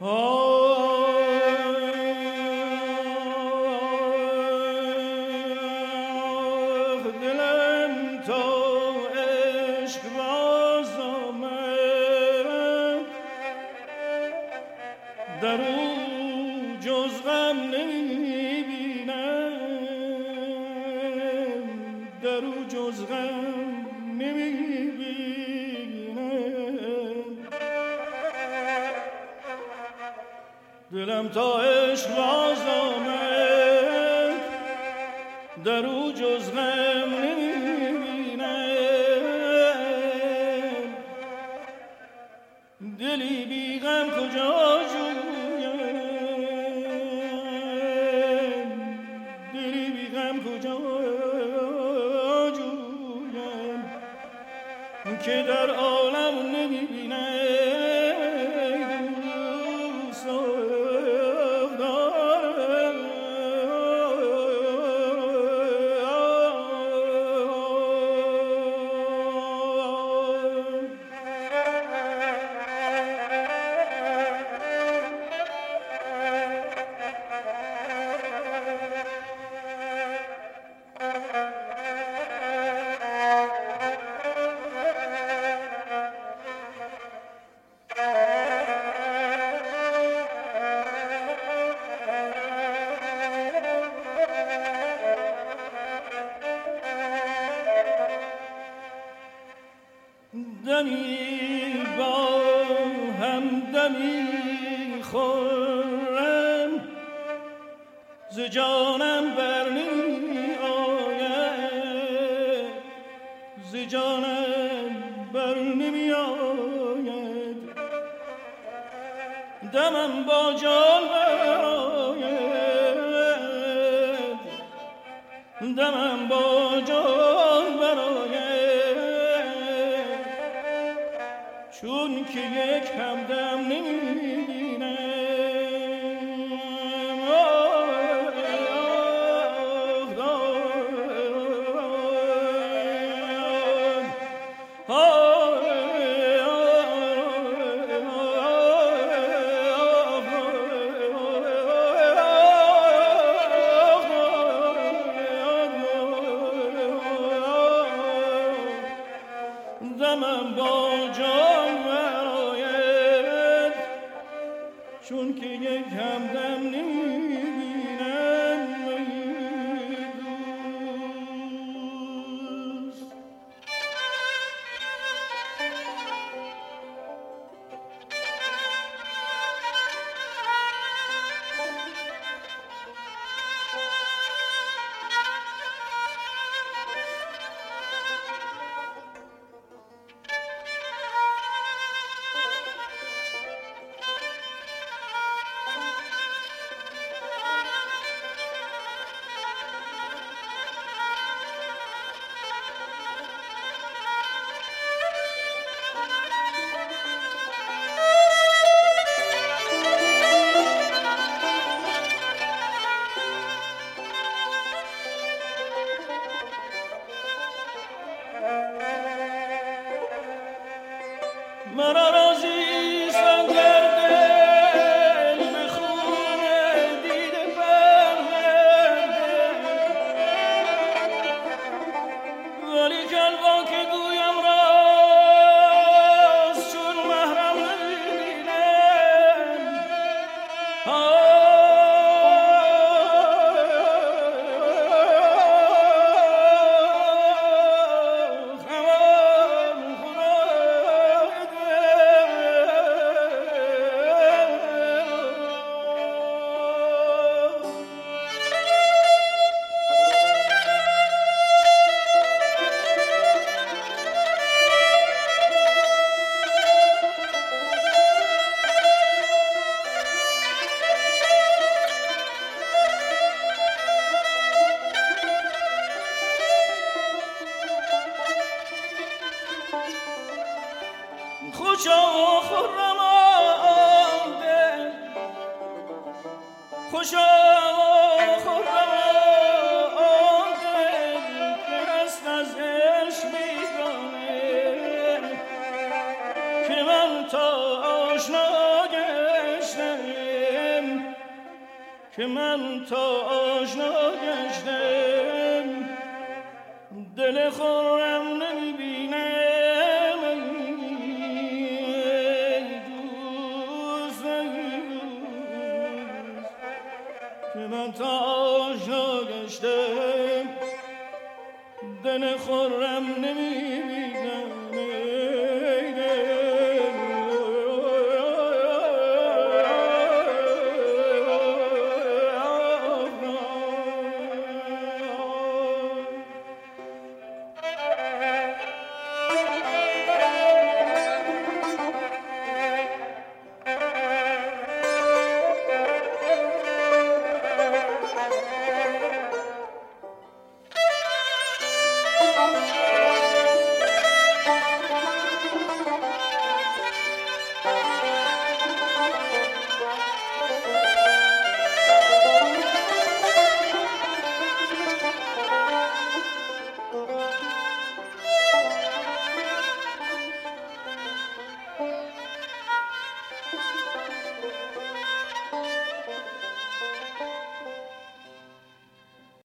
دلم تا عشق باز آمد در او جز غم نمیبینم دلی بی غم کجا جویم دلی بی غم کجا جویم که در عالم نمیبینم دمی با هم دمی خورم ز جانم بر نمی آید ز جانم بر نمی آید دمم با جان برآید دمم با جان برآید چون که یک همدم نمیبینم دمم با جان برآید چون که یک همدم نمیبینم دوست مرا رازی سنگر دل به خون دیده پرورده ولی کن با که گویم راز چون محرم نبینم خوشا خرم آمده خوشا خرم آمده که هست از عشق میدانه که من تا آشنا گشتم که من تا آشنا گشتم دل خورم نمیبینم دوست که من تا آشنا گشتم دل خورم نمیبینم